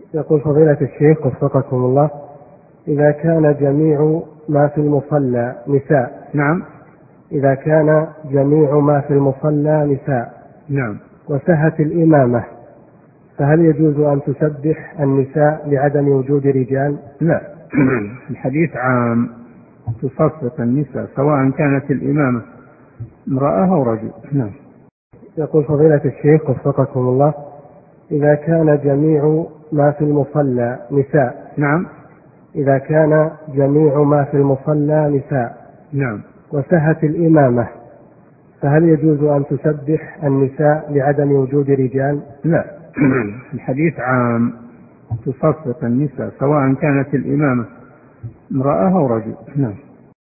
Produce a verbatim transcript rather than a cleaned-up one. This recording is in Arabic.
يقول فضيلة الشيخ وفقكم الله: إذا كان جميع ما في المصلى نساء. نعم. إذا كان جميع ما في المصلى نساء. نعم. وسهت الإمامة، فهل يجوز أن تسبح النساء لعدم وجود رجال؟ لا. الحديث عام، تصفق النساء سواء كانت الإمامة امرأة أو رجل. نعم. يقول فضيلة الشيخ وفقكم الله: إذا كان جميع ما في المصلى نساء. نعم. إذا كان جميع ما في المصلى نساء. نعم. وسهت الإمامة، فهل يجوز أن تسبح النساء لعدم وجود رجال؟ لا. الحديث عام، تصفق النساء سواء كانت الإمامة امرأة أو رجل. نعم.